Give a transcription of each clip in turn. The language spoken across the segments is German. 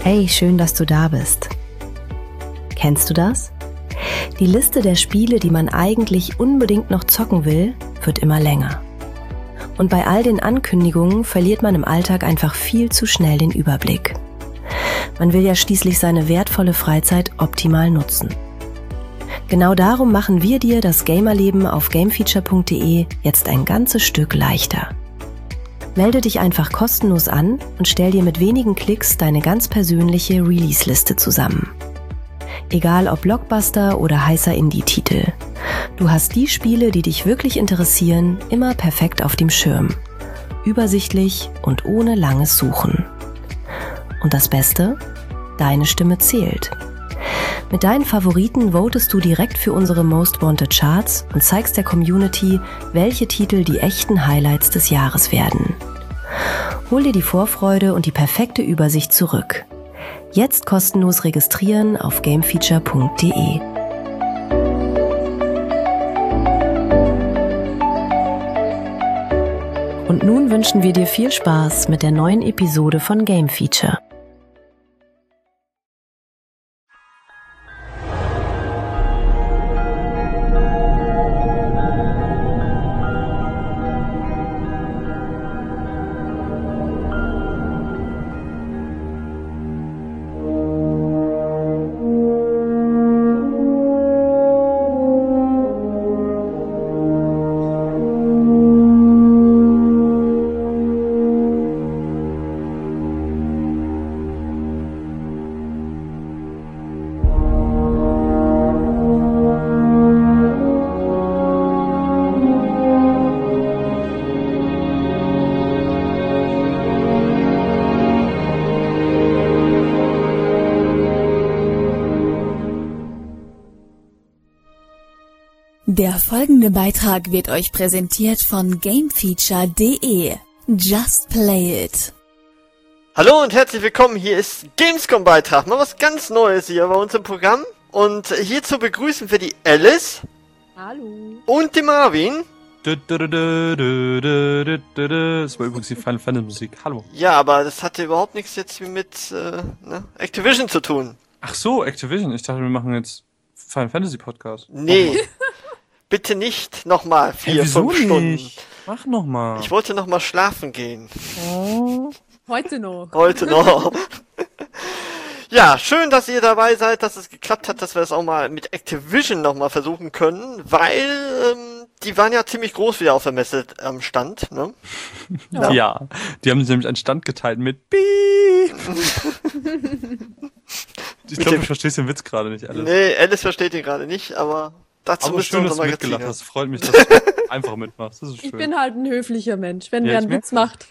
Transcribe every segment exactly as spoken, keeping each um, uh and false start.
Hey, schön, dass du da bist. Kennst du das? Die Liste der Spiele, die man eigentlich unbedingt noch zocken will, wird immer länger. Und bei all den Ankündigungen verliert man im Alltag einfach viel zu schnell den Überblick. Man will ja schließlich seine wertvolle Freizeit optimal nutzen. Genau darum machen wir dir das Gamerleben auf gamefeature punkt de jetzt ein ganzes Stück leichter. Melde dich einfach kostenlos an und stell dir mit wenigen Klicks deine ganz persönliche Release-Liste zusammen. Egal ob Blockbuster oder heißer Indie-Titel. Du hast die Spiele, die dich wirklich interessieren, immer perfekt auf dem Schirm. Übersichtlich und ohne langes Suchen. Und das Beste? Deine Stimme zählt. Mit deinen Favoriten votest du direkt für unsere Most Wanted Charts und zeigst der Community, welche Titel die echten Highlights des Jahres werden. Hol dir die Vorfreude und die perfekte Übersicht zurück. Jetzt kostenlos registrieren auf gamefeature punkt de. Und nun wünschen wir dir viel Spaß mit der neuen Episode von Game Feature. Der folgende Beitrag wird euch präsentiert von gamefeature punkt de. Just play it. Hallo und herzlich willkommen, hier ist Gamescom-Beitrag. Mal was ganz Neues hier bei uns im Programm. Und hierzu begrüßen wir die Alice. Hallo. Und den Marvin. Das war übrigens die Final Fantasy Musik. Hallo. Ja, aber das hatte überhaupt nichts jetzt mit äh, ne, Activision zu tun. Ach so, Activision. Ich dachte, wir machen jetzt Final Fantasy Podcast. Nee. Bitte nicht nochmal vier, hey, fünf Stunden. Nicht? Mach nochmal. Ich wollte nochmal schlafen gehen. Oh. Heute noch. Heute noch. Ja, schön, dass ihr dabei seid, dass es geklappt hat, dass wir das auch mal mit Activision nochmal versuchen können, weil ähm, die waren ja ziemlich groß wieder auf der Messe am Stand, ne? Ja, ja, die haben sich nämlich einen Stand geteilt mit Piep. Ich glaube, du verstehst den Witz gerade nicht, Alice. Nee, Alice versteht ihn gerade nicht, aber dazu aber müssen schön, wir dass uns du mal mitgelacht ziehen. hast. Freut mich, dass du einfach mitmachst. Das ist schön. Ich bin halt ein höflicher Mensch, wenn Ja, wer ich einen Witz merk's. macht.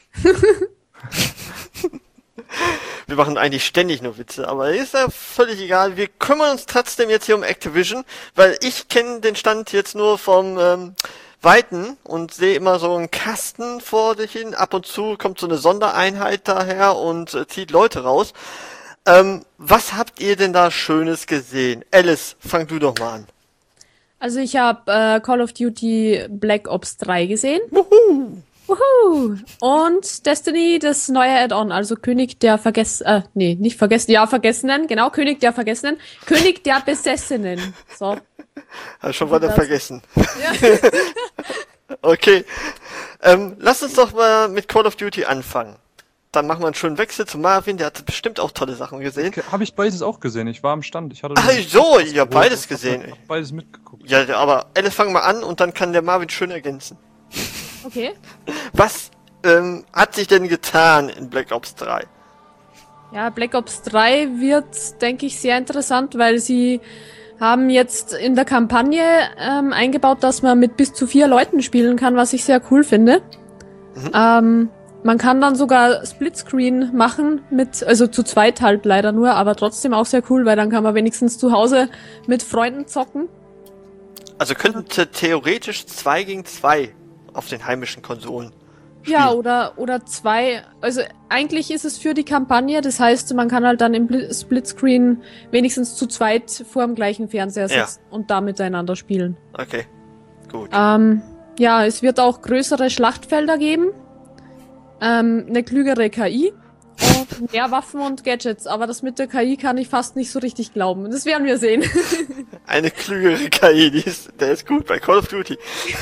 Wir machen eigentlich ständig nur Witze, aber ist ja völlig egal. Wir kümmern uns trotzdem jetzt hier um Activision, weil ich kenne den Stand jetzt nur vom ähm, Weiten und sehe immer so einen Kasten vor dich hin. Ab und zu kommt so eine Sondereinheit daher und äh, zieht Leute raus. Ähm, was habt ihr denn da Schönes gesehen? Alice, fang du doch mal an. Also ich habe äh, Call of Duty Black Ops drei gesehen. Wuhu! Wuhu! Und Destiny, das neue Add-on, also König der Vergessenen, äh, nee, nicht Vergessen, ja, Vergessenen, genau, König der Vergessenen, König der Besessenen. So. Hab schon wieder vergessen. Ja. Okay. Ähm, lass uns doch mal mit Call of Duty anfangen. Dann machen wir einen schönen Wechsel zu Marvin, der hat bestimmt auch tolle Sachen gesehen. Okay, habe ich beides auch gesehen. Ich war am Stand. Ich hatte Ach so, ihr habt beides gesehen. Ich hab beides mitgeguckt. Ja, aber Alice, fang mal an und dann kann der Marvin schön ergänzen. Okay. Was ähm, hat sich denn getan in Black Ops drei? Ja, Black Ops drei wird, denke ich, sehr interessant, weil sie haben jetzt in der Kampagne ähm, eingebaut, dass man mit bis zu vier Leuten spielen kann, was ich sehr cool finde. Mhm. Ähm, man kann dann sogar Splitscreen machen mit, also zu zweit halt leider nur, aber trotzdem auch sehr cool, weil dann kann man wenigstens zu Hause mit Freunden zocken. Also könnte theoretisch zwei gegen zwei auf den heimischen Konsolen spielen. Ja, oder, oder zwei, also eigentlich ist es für die Kampagne, das heißt, man kann halt dann im Bl- Splitscreen wenigstens zu zweit vor dem gleichen Fernseher Ja. sitzen und da miteinander spielen. Okay, gut. Ähm, ja, es wird auch größere Schlachtfelder geben, ähm, eine klügere K I und mehr Waffen und Gadgets. Aber das mit der K I kann ich fast nicht so richtig glauben. Das werden wir sehen. Eine klügere K I, die ist, der ist gut bei Call of Duty.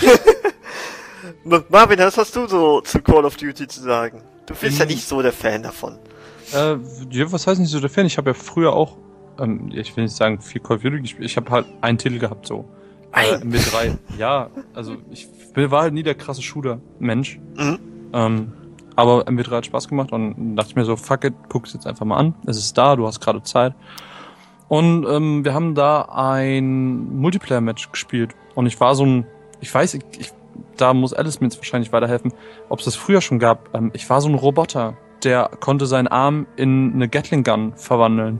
Marvin, was hast du so zu Call of Duty zu sagen? Du bist ja nicht so der Fan davon. Äh, ja, was heißt nicht so der Fan? Ich habe ja früher auch, ähm, ich will nicht sagen viel Call of Duty gespielt, ich habe halt einen Titel gehabt, so. Äh, mit drei. Ja, also ich war halt nie der krasse Shooter-Mensch. Mhm. Ähm, aber M W drei hat Spaß gemacht und dachte ich mir so, fuck it, guck's jetzt einfach mal an. Es ist da, du hast gerade Zeit. Und ähm, wir haben da ein Multiplayer-Match gespielt. Und ich war so ein, ich weiß, ich, ich, da muss Alice mir jetzt wahrscheinlich weiterhelfen, ob es das früher schon gab. Ähm, ich war so ein Roboter, der konnte seinen Arm in eine Gatling-Gun verwandeln.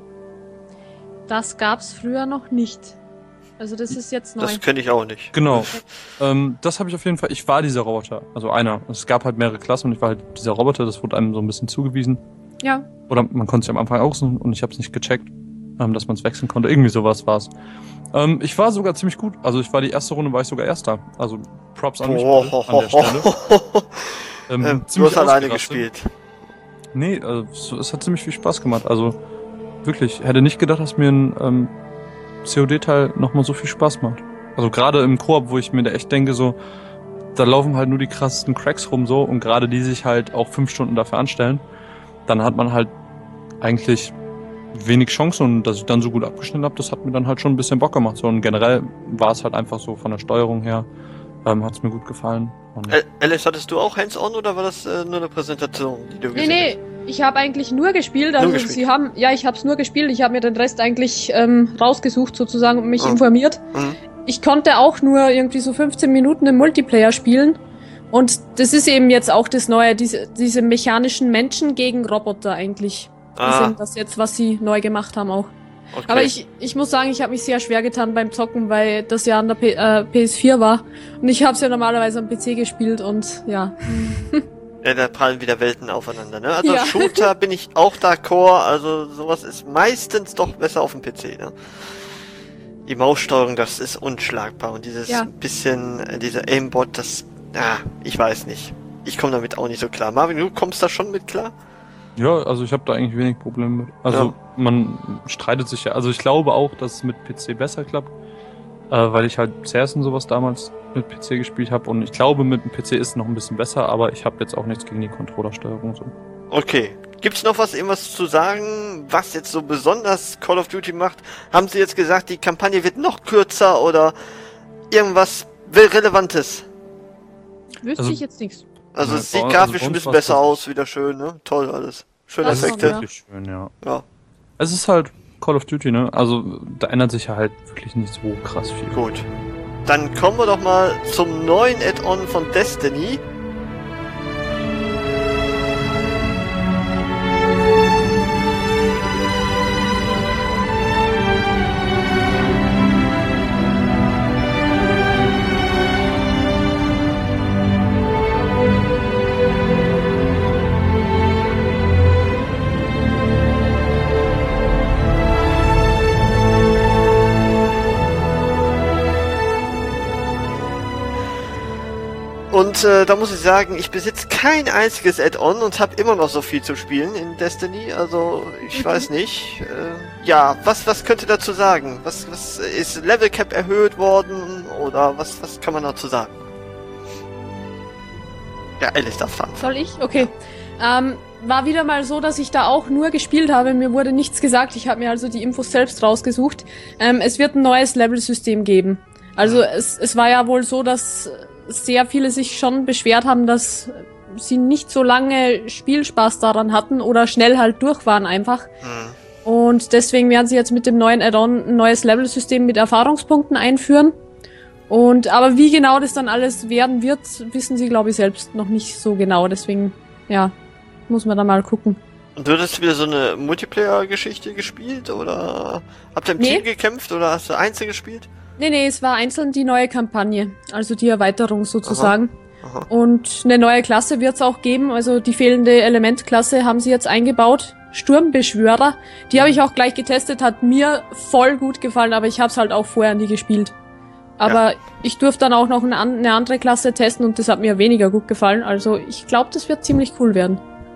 Das gab's früher noch nicht. Also das ist jetzt neu. Das kenne ich auch nicht. Genau. ähm, das habe ich auf jeden Fall. Ich war dieser Roboter. Also einer. Es gab halt mehrere Klassen und ich war halt dieser Roboter. Das wurde einem so ein bisschen zugewiesen. Ja. Oder man konnte sich am Anfang aussuchen und ich habe es nicht gecheckt, ähm, dass man es wechseln konnte. Irgendwie sowas war's. Ähm, ich war sogar ziemlich gut. Also ich war die erste Runde, war ich sogar Erster. Also Props an mich oh, oh, an der Stelle. ähm, ähm, du hast alleine gespielt. Nee, also, es hat ziemlich viel Spaß gemacht. Also wirklich, hätte nicht gedacht, dass mir ein ähm, C O D-Teil nochmal so viel Spaß macht. Also gerade im Koop, wo ich mir da echt denke, so, da laufen halt nur die krassesten Cracks rum so und gerade die sich halt auch fünf Stunden dafür anstellen, dann hat man halt eigentlich wenig Chancen und dass ich dann so gut abgeschnitten habe, das hat mir dann halt schon ein bisschen Bock gemacht. So und generell war es halt einfach so von der Steuerung her, ähm, hat es mir gut gefallen. Und Alice, hattest du auch Hands-on oder war das äh, nur eine Präsentation, die du gesehen Nee, nee, hast? ich habe eigentlich nur gespielt. Also nur gespielt. sie haben, ja, ich habe es nur gespielt. Ich habe mir den Rest eigentlich ähm, rausgesucht sozusagen und mich mhm. informiert. Mhm. Ich konnte auch nur irgendwie so fünfzehn Minuten im Multiplayer spielen. Und das ist eben jetzt auch das Neue, diese, diese mechanischen Menschen gegen Roboter eigentlich. Ah. Die sind das jetzt, was sie neu gemacht haben auch. Okay. Aber ich, ich muss sagen, ich habe mich sehr schwer getan beim Zocken, weil das ja an der P äh, P S vier war. Und ich habe es ja normalerweise am P C gespielt und ja. Ja, da prallen wieder Welten aufeinander, ne? Also ja. Shooter bin ich auch d'accord, also sowas ist meistens doch besser auf dem P C, ne? Die Maussteuerung, das ist unschlagbar und dieses ja. bisschen, äh, dieser Aimbot, das, ah, ich weiß nicht. Ich komme damit auch nicht so klar. Marvin, du kommst da schon mit klar? Ja, also ich habe da eigentlich wenig Probleme mit. Also ja. man streitet sich ja. Also ich glaube auch, dass es mit P C besser klappt, äh, weil ich halt C S und sowas damals mit P C gespielt habe und ich glaube, mit dem P C ist es noch ein bisschen besser, aber ich habe jetzt auch nichts gegen die Controllersteuerung so. Okay. Gibt's noch was, irgendwas zu sagen, was jetzt so besonders Call of Duty macht? Haben Sie jetzt gesagt, die Kampagne wird noch kürzer oder irgendwas Relevantes? Wüsste also, ich jetzt nichts. Also es ja, sieht grafisch also ein bisschen besser aus, wieder schön, ne? Toll alles. Schöne das Effekte. Ist wirklich schön, ja. ja. Es ist halt Call of Duty, ne? Also da ändert sich ja halt wirklich nicht so krass viel. Gut. Dann kommen wir doch mal zum neuen Add-on von Destiny. Und äh, da muss ich sagen, ich besitze kein einziges Add-on und habe immer noch so viel zu spielen in Destiny. Also ich mhm. weiß nicht. Äh, ja, was was könnt ihr dazu sagen? Was was ist Level Cap erhöht worden oder was was kann man dazu sagen? Ja, Alice darf fahren. Soll ich? Okay. Ja. Ähm, war wieder mal so, dass ich da auch nur gespielt habe. Mir wurde nichts gesagt. Ich habe mir also die Infos selbst rausgesucht. Ähm, es wird ein neues Level-System geben. Also ja. es es war ja wohl so, dass sehr viele sich schon beschwert haben, dass sie nicht so lange Spielspaß daran hatten oder schnell halt durch waren einfach. Mhm. Und deswegen werden sie jetzt mit dem neuen Add-on ein neues Level-System mit Erfahrungspunkten einführen. Und aber wie genau das dann alles werden wird, wissen sie, glaube ich, selbst noch nicht so genau. Deswegen, ja, muss man da mal gucken. Und du hast wieder so eine Multiplayer-Geschichte gespielt oder habt ihr im nee. Team gekämpft oder hast du einzeln gespielt? Nee, nee, es war einzeln die neue Kampagne, also die Erweiterung sozusagen. Aha. Aha. Und eine neue Klasse wird's auch geben, also die fehlende Elementklasse haben sie jetzt eingebaut. Sturmbeschwörer, die habe ich auch gleich getestet, hat mir voll gut gefallen, aber ich habe es halt auch vorher nie gespielt. Aber ja. ich durfte dann auch noch eine, eine andere Klasse testen und das hat mir weniger gut gefallen, also ich glaube, das wird ziemlich cool werden.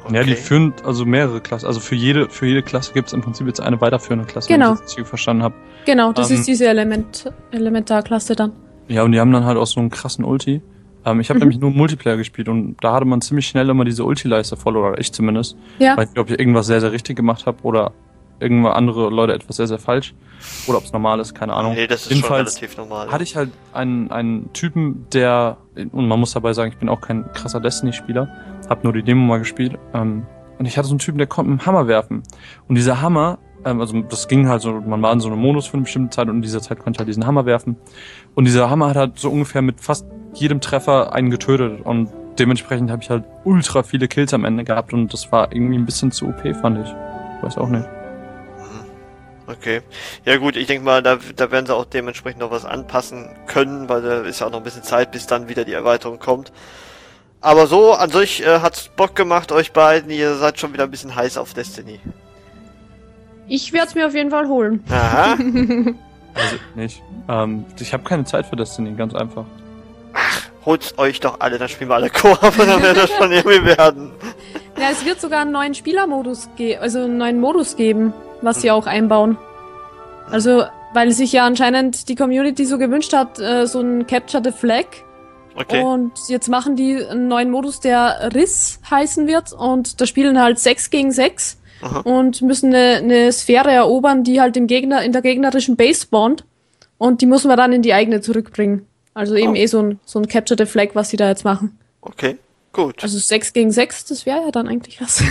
Okay. Ja, die führen also mehrere Klassen. Also für jede, für jede Klasse gibt es im Prinzip jetzt eine weiterführende Klasse, Genau. wenn ich das richtig verstanden habe. Genau, das Ähm, ist diese Element Elementarklasse dann. Ja, und die haben dann halt auch so einen krassen Ulti. Ähm, ich habe Mhm. nämlich nur Multiplayer gespielt und da hatte man ziemlich schnell immer diese Ulti-Leiste voll, oder ich zumindest. Ja. Weiß nicht, ob ich irgendwas sehr, sehr richtig gemacht habe oder irgendwann andere Leute etwas sehr, sehr falsch. Oder ob es normal ist, keine Ahnung. Nee, das ist Jedenfalls schon relativ normal. hatte ich halt einen, einen Typen, der, und man muss dabei sagen, ich bin auch kein krasser Destiny-Spieler, hab nur die Demo mal gespielt, ähm, und ich hatte so einen Typen, der konnte mit dem Hammer werfen. Und dieser Hammer, ähm, also das ging halt so, man war in so einem Modus für eine bestimmte Zeit und in dieser Zeit konnte ich halt diesen Hammer werfen. Und dieser Hammer hat halt so ungefähr mit fast jedem Treffer einen getötet und dementsprechend habe ich halt ultra viele Kills am Ende gehabt und das war irgendwie ein bisschen zu O P, fand ich. Weiß auch nicht. Okay. Ja gut, ich denke mal, da, da werden sie auch dementsprechend noch was anpassen können, weil da ist ja auch noch ein bisschen Zeit, bis dann wieder die Erweiterung kommt. Aber so, an sich äh, hat's Bock gemacht, euch beiden. Ihr seid schon wieder ein bisschen heiß auf Destiny. Ich werde es mir auf jeden Fall holen. Aha. Also nicht. Ähm, ich habe keine Zeit für Destiny, ganz einfach. Holt's euch doch alle, dann spielen wir alle Koop und dann wird das schon irgendwie werden. Ja, es wird sogar einen neuen Spielermodus geben, also einen neuen Modus geben, was sie auch einbauen. Also, weil sich ja anscheinend die Community so gewünscht hat, äh, so ein Capture the Flag. Okay. Und jetzt machen die einen neuen Modus, der Riss heißen wird. Und da spielen halt sechs gegen sechs Aha. und müssen eine, eine Sphäre erobern, die halt im Gegner, in der gegnerischen Base spawnt. Und die muss man dann in die eigene zurückbringen. Also eben Oh. eh so ein, so ein Capture the Flag, was sie da jetzt machen. Okay, gut. Also sechs gegen sechs, das wäre ja dann eigentlich was.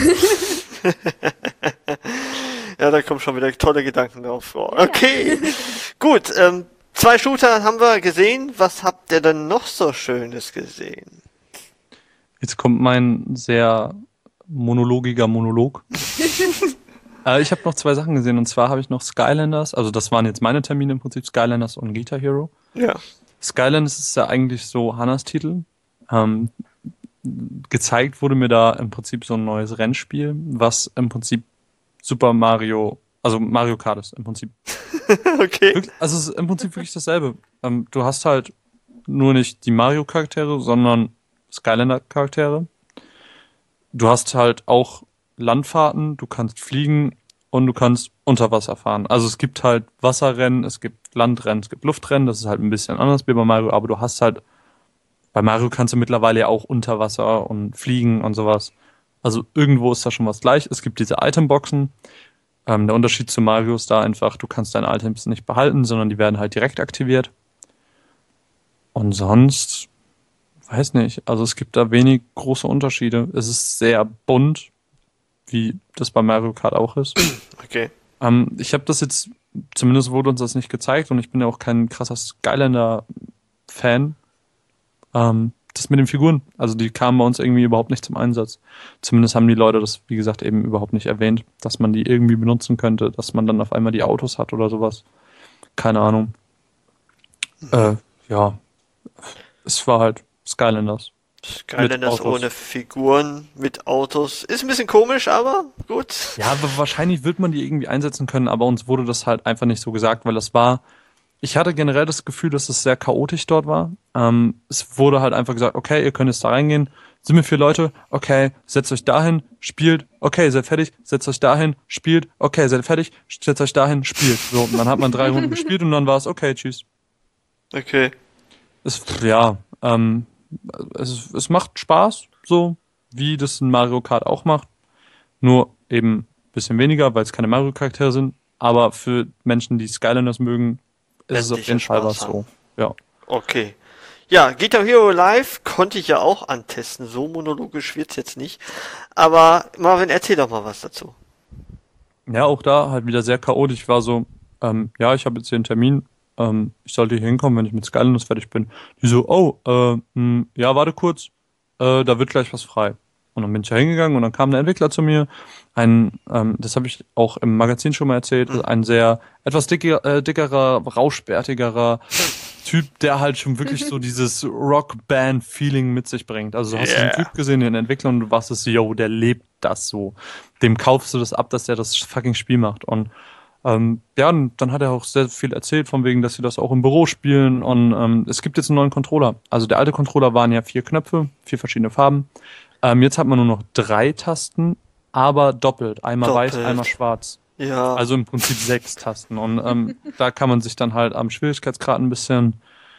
Ja, da kommen schon wieder tolle Gedanken drauf vor. Okay, gut. Ähm, zwei Shooter haben wir gesehen. Was habt ihr denn noch so Schönes gesehen? Jetzt kommt mein sehr monologiger Monolog. äh, ich habe noch zwei Sachen gesehen und zwar habe ich noch Skylanders, also das waren jetzt meine Termine im Prinzip, Skylanders und Guitar Hero. Ja. Skylanders ist ja eigentlich so Hannas Titel. Ähm, gezeigt wurde mir da im Prinzip so ein neues Rennspiel, was im Prinzip Super Mario, also Mario Kart ist im Prinzip. Okay. Wirklich, also es ist im Prinzip wirklich dasselbe. Ähm, du hast halt nur nicht die Mario-Charaktere, sondern Skylander-Charaktere. Du hast halt auch Landfahrten, du kannst fliegen und du kannst unter Wasser fahren. Also es gibt halt Wasserrennen, es gibt Landrennen, es gibt Luftrennen, das ist halt ein bisschen anders wie bei Mario, aber du hast halt, bei Mario kannst du mittlerweile ja auch unter Wasser und fliegen und sowas. Also irgendwo ist da schon was gleich. Es gibt diese Itemboxen. Ähm, der Unterschied zu Mario ist da einfach, du kannst deine Items nicht behalten, sondern die werden halt direkt aktiviert. Und sonst, weiß nicht, also es gibt da wenig große Unterschiede. Es ist sehr bunt, wie das bei Mario Kart auch ist. Okay. Ähm, ich habe das jetzt, zumindest wurde uns das nicht gezeigt und ich bin ja auch kein krasser Skylander-Fan. Ähm, das mit den Figuren, also die kamen bei uns irgendwie überhaupt nicht zum Einsatz. Zumindest haben die Leute das, wie gesagt, eben überhaupt nicht erwähnt, dass man die irgendwie benutzen könnte, dass man dann auf einmal die Autos hat oder sowas. Keine Ahnung. Äh, ja. Es war halt Skylanders. Skylanders Mit Autos. ohne Figuren, mit Autos. Ist ein bisschen komisch, aber gut. Ja, aber wahrscheinlich wird man die irgendwie einsetzen können, aber uns wurde das halt einfach nicht so gesagt, weil das war, ich hatte generell das Gefühl, dass es sehr chaotisch dort war. Ähm, es wurde halt einfach gesagt, okay, ihr könnt jetzt da reingehen, sind wir vier Leute, okay, setzt euch dahin, spielt, okay, seid fertig, setzt euch dahin, spielt, okay, seid fertig, setzt euch dahin, spielt. So, und dann hat man drei Runden gespielt und dann war es, okay, tschüss. Okay. Es, ja, ähm, es, es macht Spaß, so wie das in Mario Kart auch macht. Nur eben ein bisschen weniger, weil es keine Mario-Charaktere sind. Aber für Menschen, die Skylanders mögen, ist es auf Endlich jeden Fall Spaß was haben. so. Ja. Okay. Ja, Guitar Hero Live konnte ich ja auch antesten. So monologisch wird's jetzt nicht. Aber Marvin, erzähl doch mal was dazu. Ja, auch da halt wieder sehr chaotisch. Ich war so, ähm, ja, ich habe jetzt hier einen Termin. Ähm, ich sollte hier hinkommen, wenn ich mit Skylanders fertig bin. Die so, oh, äh, mh, ja, warte kurz. Äh, da wird gleich was frei. Und dann bin ich ja hingegangen und dann kam der Entwickler zu mir. Ein, ähm, das habe ich auch im Magazin schon mal erzählt, Mhm. ein sehr etwas dicker, äh, dickerer, rauschbärtigerer Typ, der halt schon wirklich so dieses Rockband-Feeling mit sich bringt. Also du hast Yeah. diesen Typ gesehen, den Entwickler, und du warst es, yo, der lebt das so. Dem kaufst du das ab, dass der das fucking Spiel macht. Und ähm, ja, und dann hat er auch sehr viel erzählt, von wegen, dass sie das auch im Büro spielen. Und ähm, es gibt jetzt einen neuen Controller. Also der alte Controller waren ja vier Knöpfe, vier verschiedene Farben. Ähm, jetzt hat man nur noch drei Tasten, aber doppelt. Einmal Doppelt. weiß, einmal schwarz. Ja. Also im Prinzip sechs Tasten. Und ähm, da kann man sich dann halt am Schwierigkeitsgrad ein bisschen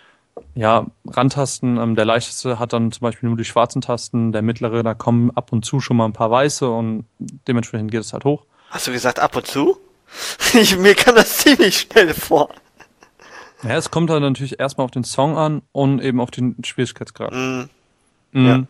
ja, rantasten. Ähm, der leichteste hat dann zum Beispiel nur die schwarzen Tasten. Der mittlere, da kommen ab und zu schon mal ein paar weiße und dementsprechend geht es halt hoch. Hast du gesagt ab und zu? Ich, mir kam das ziemlich schnell vor. Ja, es kommt halt natürlich erstmal auf den Song an und eben auf den Schwierigkeitsgrad. Mm. Mhm. Ja.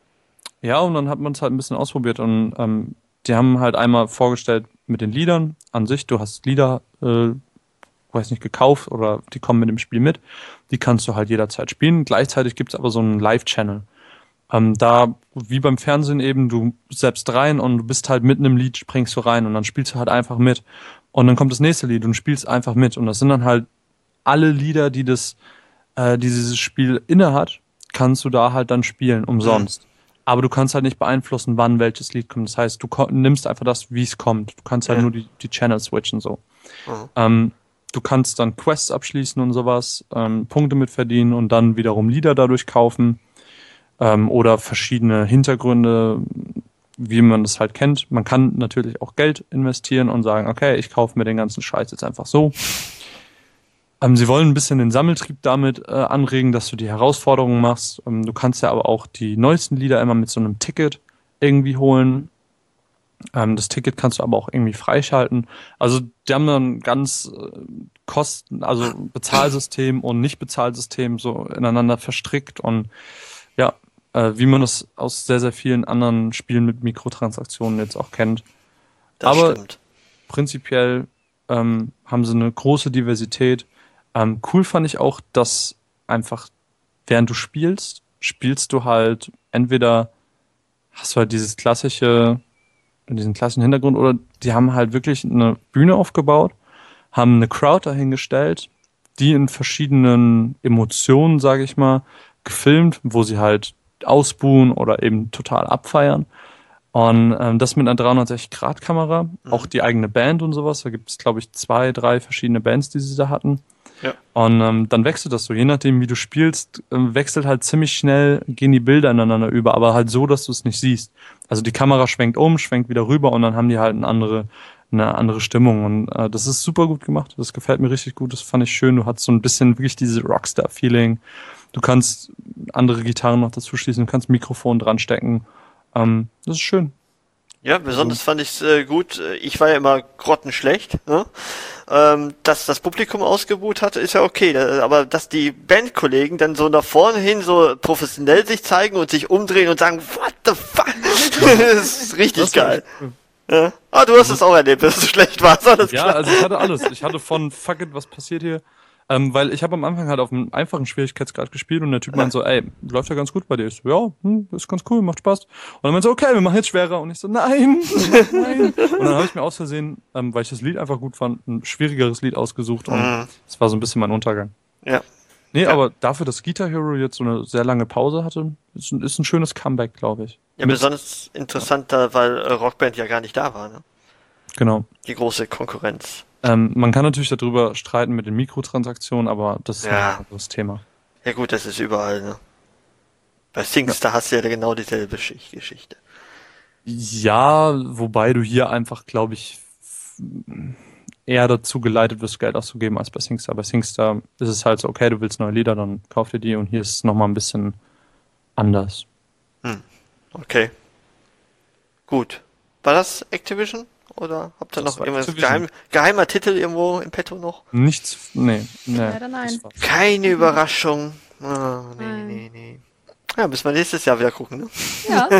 Ja, und dann hat man es halt ein bisschen ausprobiert und ähm, die haben halt einmal vorgestellt mit den Liedern an sich. Du hast Lieder, äh, weiß nicht, gekauft oder die kommen mit dem Spiel mit. Die kannst du halt jederzeit spielen. Gleichzeitig gibt es aber so einen Live-Channel. Ähm, da, wie beim Fernsehen eben, du selbst rein und du bist halt mitten im Lied, springst du rein und dann spielst du halt einfach mit. Und dann kommt das nächste Lied und du spielst einfach mit. Und das sind dann halt alle Lieder, die das, äh, die dieses Spiel innehat, kannst du da halt dann spielen, umsonst. Mhm. Aber du kannst halt nicht beeinflussen, wann welches Lied kommt. Das heißt, du ko- nimmst einfach das, wie es kommt. Du kannst halt Ja. nur die, die Channel switchen, so. Mhm. Ähm, du kannst dann Quests abschließen und sowas, ähm, Punkte mit verdienen und dann wiederum Lieder dadurch kaufen. Ähm, oder verschiedene Hintergründe, wie man das halt kennt. Man kann natürlich auch Geld investieren und sagen, okay, ich kaufe mir den ganzen Scheiß jetzt einfach so. Ähm, sie wollen ein bisschen den Sammeltrieb damit äh, anregen, dass du die Herausforderungen machst. Ähm, du kannst ja aber auch die neuesten Lieder immer mit so einem Ticket irgendwie holen. Ähm, das Ticket kannst du aber auch irgendwie freischalten. Also die haben dann ganz äh, Kosten, also Bezahlsystem und Nicht-Bezahlsystem so ineinander verstrickt und ja, äh, wie man das aus sehr, sehr vielen anderen Spielen mit Mikrotransaktionen jetzt auch kennt. Das aber stimmt. prinzipiell ähm, haben sie eine große Diversität. Ähm, cool fand ich auch, dass einfach während du spielst, spielst du halt entweder hast du halt dieses klassische, diesen klassischen Hintergrund oder die haben halt wirklich eine Bühne aufgebaut, haben eine Crowd dahingestellt, die in verschiedenen Emotionen, sage ich mal, gefilmt, wo sie halt ausbuhen oder eben total abfeiern. Und ähm, das mit einer dreihundertsechzig Grad Kamera, mhm. auch die eigene Band und sowas. Da gibt es, glaube ich, zwei, drei verschiedene Bands, die sie da hatten. Ja. Und ähm, dann wechselt das so. Je nachdem, wie du spielst, ähm, wechselt halt ziemlich schnell, gehen die Bilder ineinander über, aber halt so, dass du es nicht siehst. Also die Kamera schwenkt um, schwenkt wieder rüber und dann haben die halt eine andere, eine andere Stimmung. Und äh, das ist super gut gemacht. Das gefällt mir richtig gut. Das fand ich schön. Du hast so ein bisschen wirklich diese Rockstar-Feeling. Du kannst andere Gitarren noch dazu schließen, du kannst Mikrofon dran stecken. Ähm, das ist schön. Ja, besonders fand ich es äh, gut. Ich war ja immer grottenschlecht, ne? Ähm, dass das Publikum ausgebuht hatte, ist ja okay. Aber dass die Bandkollegen dann so nach vorne hin so professionell sich zeigen und sich umdrehen und sagen, what the fuck? Das ist richtig das geil. Ja. Ah, du hast es auch erlebt, dass du schlecht warst. Alles ja, klar. also ich hatte alles. Ich hatte von fuck it, was passiert hier? Ähm, weil ich habe am Anfang halt auf einem einfachen Schwierigkeitsgrad gespielt und der Typ meinte so, ey, läuft ja ganz gut bei dir. Ich so, ja, hm, ist ganz cool, macht Spaß. Und dann meinte so, okay, wir machen jetzt schwerer. Und ich so, nein, nein. Und dann habe ich mir aus Versehen, ähm, weil ich das Lied einfach gut fand, ein schwierigeres Lied ausgesucht und Mhm. das war so ein bisschen mein Untergang. Ja. Nee, Ja. aber dafür, dass Guitar Hero jetzt so eine sehr lange Pause hatte, ist ein, ist ein schönes Comeback, glaube ich. Ja, Mit- besonders interessanter, weil äh, Rockband ja gar nicht da war, ne? Genau. Die große Konkurrenz. Ähm, man kann natürlich darüber streiten mit den Mikrotransaktionen, aber das ist Ja. ein anderes Thema. Ja gut, das ist überall, ne? Bei Singstar hast du ja genau dieselbe Schicht- Geschichte. Ja, wobei du hier einfach, glaube ich, f- eher dazu geleitet wirst, Geld auszugeben als bei SingStar. Bei SingStar ist es halt so, okay, du willst neue Lieder, dann kauf dir die und hier ist es nochmal ein bisschen anders. Okay. Gut. War das Activision? Oder habt ihr Das noch war irgendwas Activision. geheim, geheimer Titel irgendwo im Petto noch? Nichts, nee, nee. Leider nein. das war's. Keine Überraschung. Ah, nee, Nein. nee, nee. Ja, müssen wir nächstes Jahr wieder gucken, ne? Ja.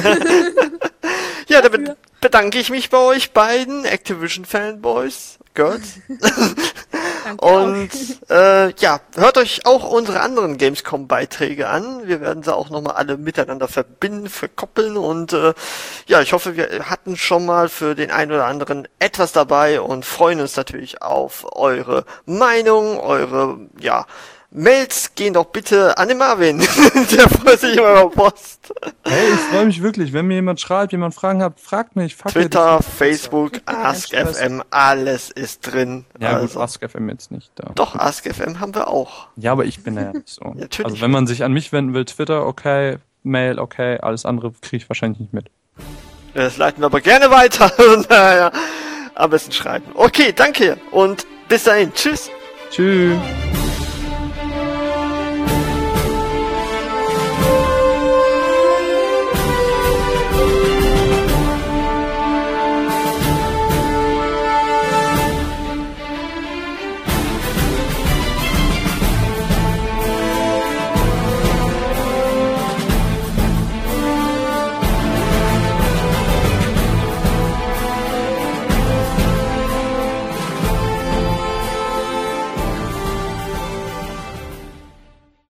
Ja, damit bedanke ich mich bei euch beiden, Activision-Fanboys, Girls. Danke auch. Und äh, ja, hört euch auch unsere anderen Gamescom-Beiträge an. Wir werden sie auch nochmal alle miteinander verbinden, verkoppeln und äh, ja, ich hoffe, wir hatten schon mal für den einen oder anderen etwas dabei und freuen uns natürlich auf eure Meinung, eure, ja, Mails gehen doch bitte an den Marvin. Der freut sich immer über Post. Hey, ich freue mich wirklich. Wenn mir jemand schreibt, jemand Fragen hat, fragt mich. Fuck it. Twitter, Facebook, AskFM, alles ist drin. Ja, gut, also, AskFM jetzt nicht da. doch, AskFM haben wir auch. Ja, aber ich bin da ja nicht so. Natürlich. Also wenn man sich an mich wenden will, Twitter, okay, Mail, okay, alles andere kriege ich wahrscheinlich nicht mit. Das leiten wir aber gerne weiter. Naja, am besten schreiben. Okay, danke und bis dahin. Tschüss. Tschüss.